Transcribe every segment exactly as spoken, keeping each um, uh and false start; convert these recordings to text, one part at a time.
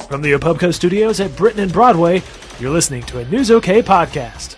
From the Opubco Studios at Britain and Broadway, you're listening to a News OK podcast.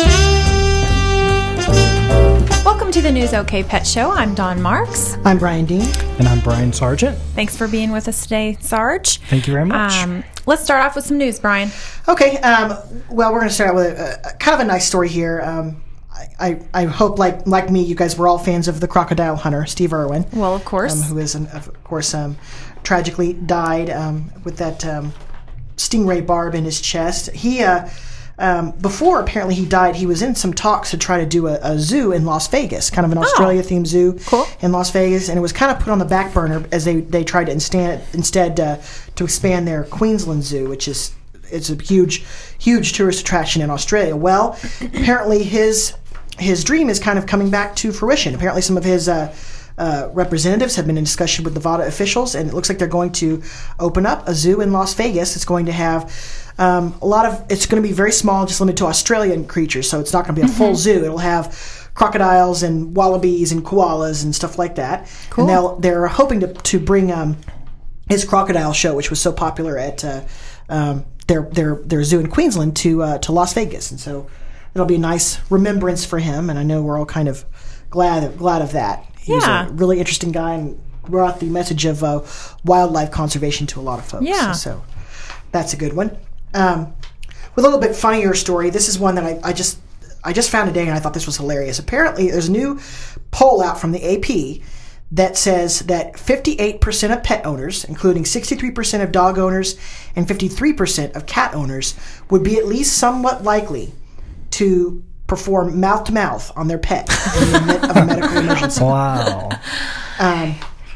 Welcome to the News OK Pet Show. I'm Dawn Marks. I'm Brian Dean. And I'm Brian Sargent. Thanks for being with us today, Sarge. Thank you very much. Um, let's start off with some news, Brian. Okay. Um, well, we're going to start out with a, a, kind of a nice story here. Um, I, I hope, like like me, you guys were all fans of the crocodile hunter, Steve Irwin. Well, of course. Um, who is, um, of course, um, tragically died um, with that um, stingray barb in his chest. He, uh, um, before apparently he died, he was in some talks to try to do a, a zoo in Las Vegas, kind of an Australia-themed zoo cool. in Las Vegas, and it was kind of put on the back burner as they, they tried to instead, instead uh, to expand their Queensland Zoo, which is it's a huge, huge tourist attraction in Australia. Well, apparently his his dream is kind of coming back to fruition. Apparently some of his uh, uh, representatives have been in discussion with Nevada officials, and it looks like they're going to open up a zoo in Las Vegas. It's going to have um, a lot of, it's going to be very small, just limited to Australian creatures, so it's not going to be a mm-hmm. full zoo. It'll have crocodiles and wallabies and koalas and stuff like that. Cool. And they'll, they're hoping to, to bring um, his crocodile show, which was so popular at uh, um, their, their, their zoo in Queensland, to uh, to Las Vegas. And so it'll be a nice remembrance for him, and I know we're all kind of glad glad of that. He's yeah. a really interesting guy and brought the message of uh, wildlife conservation to a lot of folks. Yeah. So that's a good one. Um, with a little bit funnier story, this is one that I, I just I just found today, and I thought this was hilarious. Apparently, there's a new poll out from the A P that says that fifty-eight percent of pet owners, including sixty-three percent of dog owners and fifty-three percent of cat owners, would be at least somewhat likely to perform mouth-to-mouth on their pet in the event of a medical emergency. Wow. Um,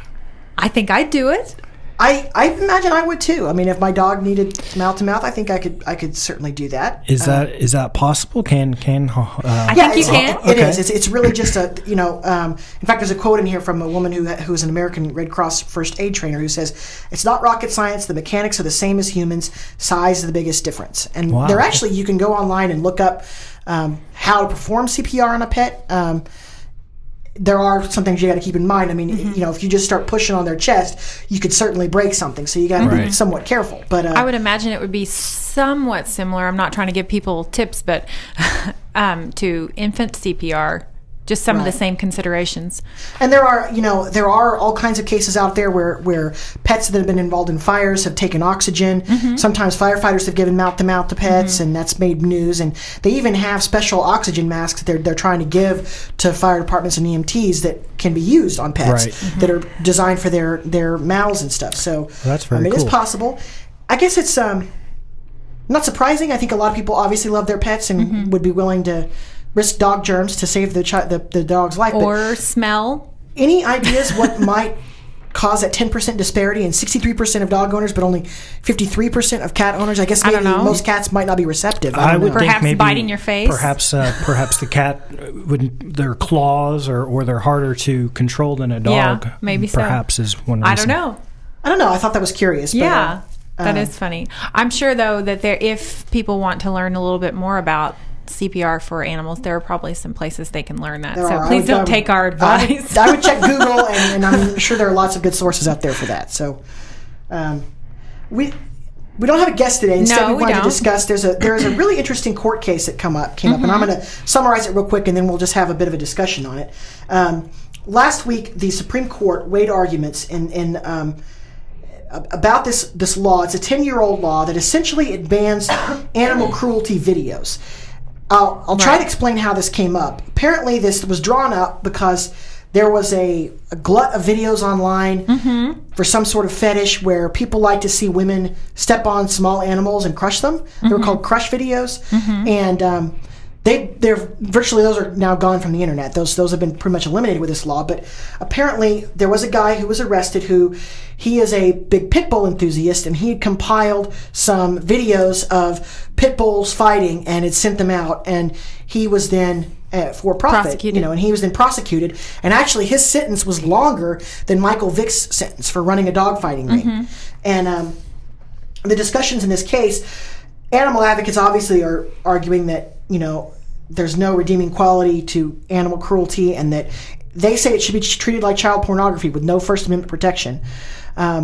I think I'd do it. I, I imagine I would too. I mean, if my dog needed mouth-to-mouth, I think I could I could certainly do that. Is that Um, is that possible? Can can uh, I yeah, think you it's- can. It Okay. is. It's, it's really just a, you know, um, in fact, there's a quote in here from a woman who who is an American Red Cross first aid trainer who says, "It's not rocket science. The mechanics are the same as humans. Size is the biggest difference." And Wow. they're actually, you can go online and look up um, how to perform C P R on a pet. Um, there are some things you got to keep in mind. I mean, Mm-hmm. you know, if you just start pushing on their chest, you could certainly break something. So you got to be Right. somewhat careful. But uh, I would imagine it would be somewhat similar. I'm not trying to give people tips, but um, to infant C P R, just some of the Right. same considerations. And there are, you know, there are all kinds of cases out there where, where pets that have been involved in fires have taken oxygen. Mm-hmm. Sometimes firefighters have given mouth-to-mouth to pets, mm-hmm. and that's made news. And they even have special oxygen masks that they're, they're trying to give to fire departments and E M Ts that can be used on pets Right. Mm-hmm. that are designed for their, their mouths and stuff. So Well, that's very um, it cool. is possible. I guess it's um, not surprising. I think a lot of people obviously love their pets and Mm-hmm. would be willing to risk dog germs to save the, chi- the, the dog's life. But Or smell. any ideas what might cause that ten percent disparity in sixty-three percent of dog owners but only fifty-three percent of cat owners? I guess I maybe don't know. most cats might not be receptive. I, I don't would know. think Perhaps maybe biting your face? Perhaps uh, perhaps the cat would their claws or, or they're harder to control than a dog. Yeah, maybe so. Perhaps is one reason. I don't know. I don't know. I thought that was curious. But, Yeah, uh, that uh, is funny. I'm sure, though, that there, if people want to learn a little bit more about C P R for animals, there are probably some places they can learn that. there So are. I please would- don't I would- take our I would, advice. I would check Google, and, and I'm sure there are lots of good sources out there for that. So, um, we we don't have a guest today. Instead, No, we we wanted to don't. discuss. There's a there is a really interesting court case that come up came up, and I'm Mm-hmm. going to summarize it real quick, and then we'll just have a bit of a discussion on it. Um, last week, the Supreme Court weighed arguments in in um, about this this law. It's a ten-year-old law that essentially it bans animal cruelty videos. I'll, I'll try Right. to explain how this came up. Apparently, this was drawn up because there was a, a glut of videos online Mm-hmm. for some sort of fetish where people like to see women step on small animals and crush them. They Mm-hmm. were called crush videos, and um, they they're virtually those are now gone from the internet. Those those have been pretty much eliminated with this law. But apparently, there was a guy who was arrested who he is a big pit bull enthusiast, and he had compiled some videos of pit bulls fighting and had sent them out, and he was then uh, for profit, Prosecuted. you know, and he was then prosecuted. And actually, his sentence was longer than Michael Vick's sentence for running a dogfighting ring. And um, the discussions in this case, animal advocates obviously are arguing that, you know, there's no redeeming quality to animal cruelty, and that they say it should be treated like child pornography with no First Amendment protection. Um,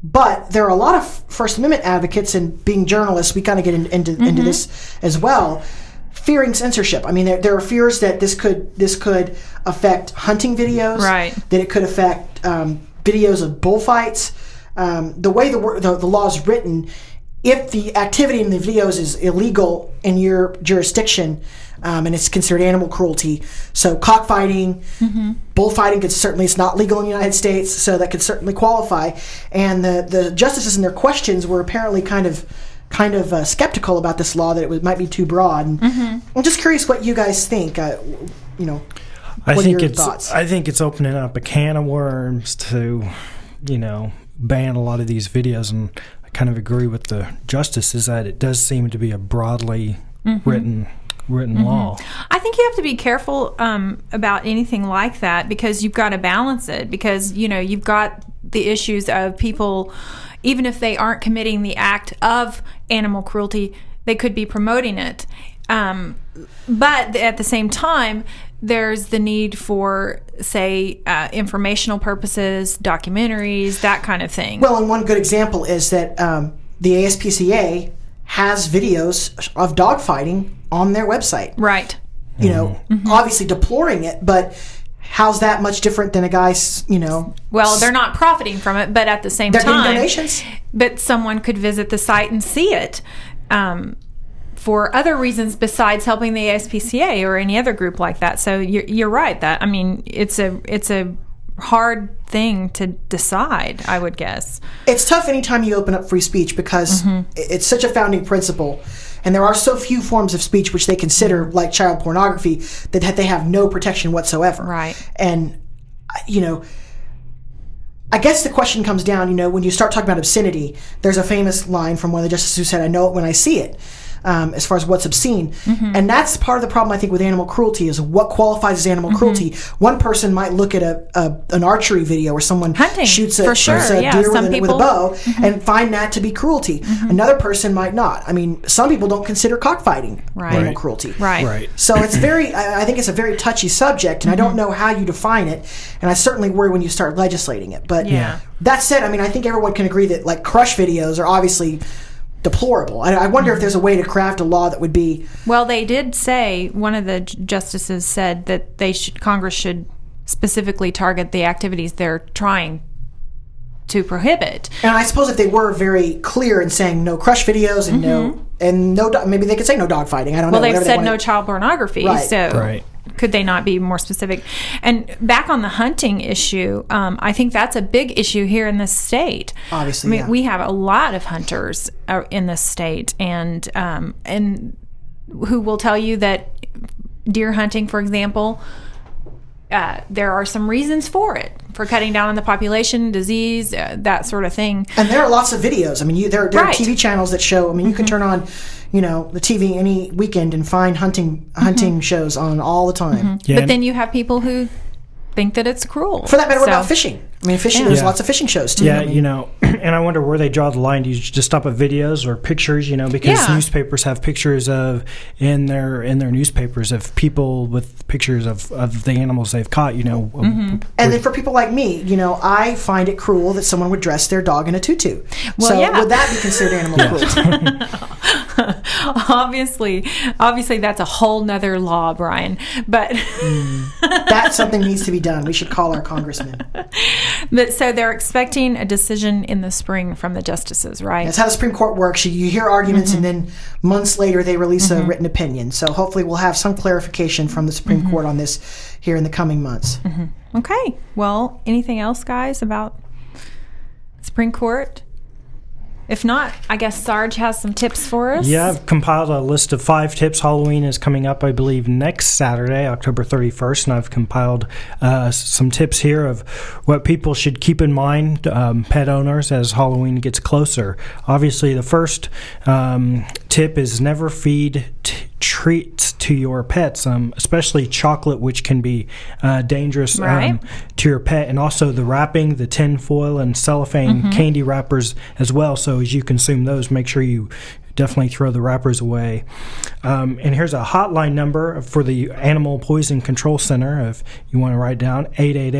But there are a lot of First Amendment advocates, and being journalists, we kind of get in, into Mm-hmm. into this as well, fearing censorship. I mean, there, there are fears that this could this could affect hunting videos, Right. that it could affect um, videos of bullfights. Um, the way the, wor- the the law is written, if the activity in the videos is illegal in your jurisdiction, um, and it's considered animal cruelty, so cockfighting, Mm-hmm. bullfighting could certainly, it's not legal in the United States, so that could certainly qualify. And the, the justices in their questions were apparently kind of kind of uh, skeptical about this law, that it was, might be too broad. And Mm-hmm. I'm just curious what you guys think. Uh, you know, I what think are your it's thoughts? I think it's opening up a can of worms to, you know, ban a lot of these videos, and I kind of agree with the justices that it does seem to be a broadly Mm-hmm. written written law. I think you have to be careful um, about anything like that, because you've got to balance it, because, you know, you've got the issues of people, even if they aren't committing the act of animal cruelty, they could be promoting it. Um, but at the same time, there's the need for, say, uh, informational purposes, documentaries, that kind of thing. Well, and one good example is that um, the A S P C A has videos of dogfighting on their website. Right. You know, obviously deploring it, but how's that much different than a guy's, you know... Well, they're not profiting from it, but at the same They're getting time, donations. but someone could visit the site and see it um, for other reasons besides helping the A S P C A or any other group like that. So you're, you're right. That I mean, it's a it's a hard thing to decide, I would guess. It's tough anytime you open up free speech, because it's such a founding principle, and there are so few forms of speech which they consider, like child pornography, that, that they have no protection whatsoever. Right. And, you know, I guess the question comes down, you know, when you start talking about obscenity, there's a famous line from one of the justices who said, "I know it when I see it," um, as far as what's obscene. And that's part of the problem, I think, with animal cruelty, is what qualifies as animal cruelty. One person might look at a, a an archery video where someone Hunting, shoots a, for sure, shoots a yeah. deer Some with, a, with a people- bow and find that to be cruelty. Another person might not. I mean, some people don't consider cockfighting Right. animal Right. cruelty. Right. Right. So it's very, I I think it's a very touchy subject, and I don't know how you define it, and I certainly worry when you start legislating it. But Yeah. that said, I mean, I think everyone can agree that, like, crush videos are obviously deplorable. I, I wonder if there's a way to craft a law that would be... Well, they did say, one of the j- justices said that they should, Congress should specifically target the activities they're trying to prohibit. And I suppose if they were very clear in saying no crush videos and no... And no, do- maybe they could say no dogfighting. I don't Well, know. they've whatever they said wanna- no child pornography, Right. so Right. could they not be more specific? And back on the hunting issue, um, I think that's a big issue here in this state. Obviously, I mean, yeah. we have a lot of hunters uh, in this state, and um, and who will tell you that deer hunting, for example, uh, there are some reasons for it, for cutting down on the population, disease, uh, that sort of thing. And there are lots of videos. I mean, you, there, there Right. are T V channels that show. I mean, you can turn on, you know, the T V any weekend and find hunting hunting shows on all the time. Yeah, But and- then you have people who think that it's cruel. For that matter, what So- about fishing? I mean, fishing. Yeah. There's Yeah. lots of fishing shows too. Yeah, I mean, you know, and I wonder where they draw the line. Do you just stop at videos or pictures? You know, because Yeah. newspapers have pictures of in their in their newspapers of people with pictures of, of the animals they've caught. You know, Mm-hmm. And then for people like me, you know, I find it cruel that someone would dress their dog in a tutu. Well, so yeah. would that be considered animal cruelty? obviously, obviously that's a whole nother law, Brian. But That something needs to be done. We should call our congressman. but so they're expecting a decision in the spring from the justices, right? That's how the Supreme Court works. You, you hear arguments, and then months later they release a written opinion. So hopefully we'll have some clarification from the Supreme Court on this here in the coming months. Okay. Well, anything else, guys, about Supreme Court? If not, I guess Sarge has some tips for us. Yeah, I've compiled a list of five tips. Halloween is coming up, I believe, next Saturday, October thirty-first, and I've compiled uh, s- some tips here of what people should keep in mind, um, pet owners, as Halloween gets closer. Obviously, the first um, tip is never feed t- treats to your pets, um, especially chocolate, which can be uh, dangerous Right. um, to your pet, and also the wrapping, the tin foil and cellophane candy wrappers as well. So as you consume those, make sure you definitely throw the wrappers away. Um, and here's a hotline number for the Animal Poison Control Center if you want to write down eight eight eight,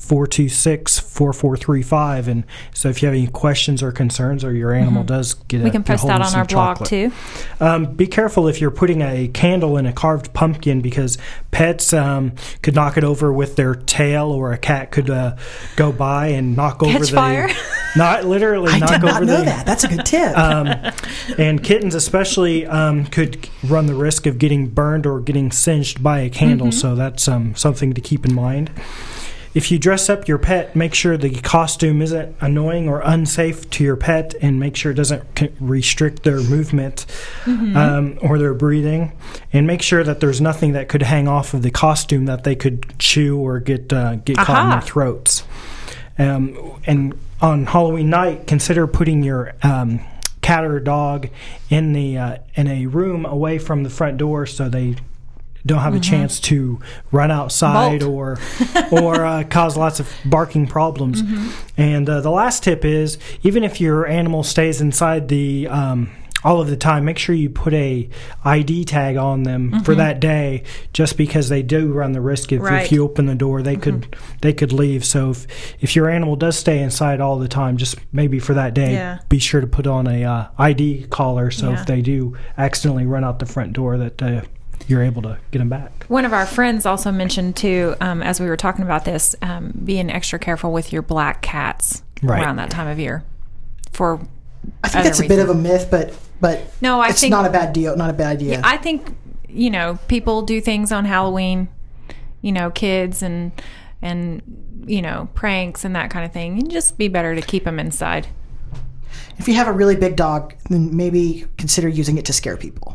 four two six, four four three five. And so if you have any questions or concerns, or your animal mm-hmm. does get we a can post that on our blog chocolate. too. Um, be careful if you're putting a candle in a carved pumpkin, because pets um, could knock it over with their tail, or a cat could uh, go by and knock Catch over the fire? Not literally I knock did not over know the, that. That's a good tip. Um, and kittens especially um, could run the risk of getting burned or getting singed by a candle, mm-hmm. so that's um, something to keep in mind. If you dress up your pet, make sure the costume isn't annoying or unsafe to your pet, and make sure it doesn't restrict their movement mm-hmm. um, or their breathing. And make sure that there's nothing that could hang off of the costume that they could chew or get uh, get Aha. caught in their throats. Um, and on Halloween night, consider putting your um, cat or dog in the uh, in a room away from the front door, so they don't have mm-hmm. a chance to run outside Bolt. or or uh, cause lots of barking problems. Mm-hmm. And uh, the last tip is, even if your animal stays inside the um, all of the time, make sure you put a I D tag on them mm-hmm. for that day, just because they do run the risk if, right. if you open the door, they mm-hmm. could they could leave. So if, if your animal does stay inside all the time, just maybe for that day, yeah. be sure to put on a uh, I D collar, so yeah. if they do accidentally run out the front door, that uh, you're able to get them back. One of our friends also mentioned too, um, as we were talking about this, um, being extra careful with your black cats right. around that time of year. For I think that's a bit of a myth, but but no, I it's think, not a bad deal, not a bad idea. Yeah, I think, you know, people do things on Halloween, you know, kids and and you know, pranks and that kind of thing. It'd just be better to keep them inside. If you have a really big dog, then maybe consider using it to scare people.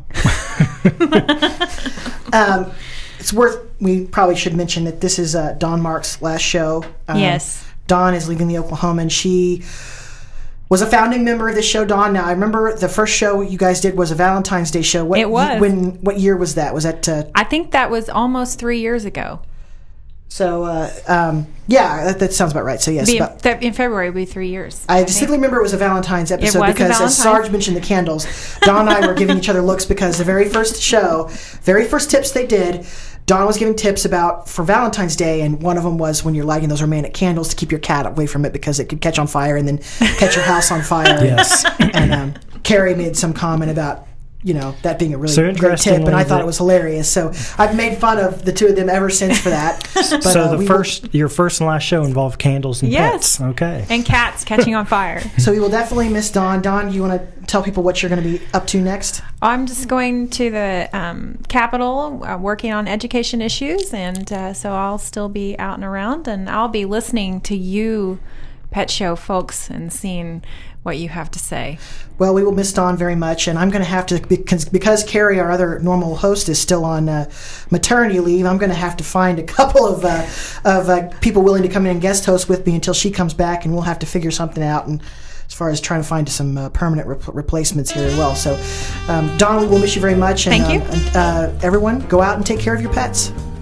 um, it's worth, we probably should mention that this is uh, Dawn Mark's last show. Um, yes. Dawn is leaving the Oklahoman. She was a founding member of this show, Dawn. Now, I remember the first show you guys did was a Valentine's Day show. What, it was. When, what year was that? Was that? Uh, I think that was almost three years ago. So, uh, um, yeah, that, that sounds about right. So, yes. Be in, about, that, in February, it will be three years. I, I distinctly remember it was a Valentine's episode it was because, Valentine's. as Sarge mentioned the candles, Dawn and I were giving each other looks because the very first show, very first tips they did, Dawn was giving tips about for Valentine's Day, and one of them was when you're lighting those romantic candles to keep your cat away from it because it could catch on fire and then catch your house on fire. Yes. And um, Carrie made some comment about, you know, that being a really so great tip, and I thought it was hilarious. So I've made fun of the two of them ever since for that. But, so uh, the first, will, your first and last show involved candles and yes. pets. Okay. And cats catching on fire. So we will definitely miss Dawn. Dawn, you want to tell people what you're going to be up to next? I'm just going to the um, Capitol, uh, working on education issues, and uh, so I'll still be out and around, and I'll be listening to you, Pet Show folks, and seeing what you have to say. Well, we will miss Dawn very much, and I'm going to have to, because, because Carrie, our other normal host, is still on uh, maternity leave, I'm going to have to find a couple of uh, of uh, people willing to come in and guest host with me until she comes back, and we'll have to figure something out, and as far as trying to find some uh, permanent re- replacements here as well. So, um, Dawn, we will miss you very much. And, Thank you. Um, and uh, everyone, go out and take care of your pets.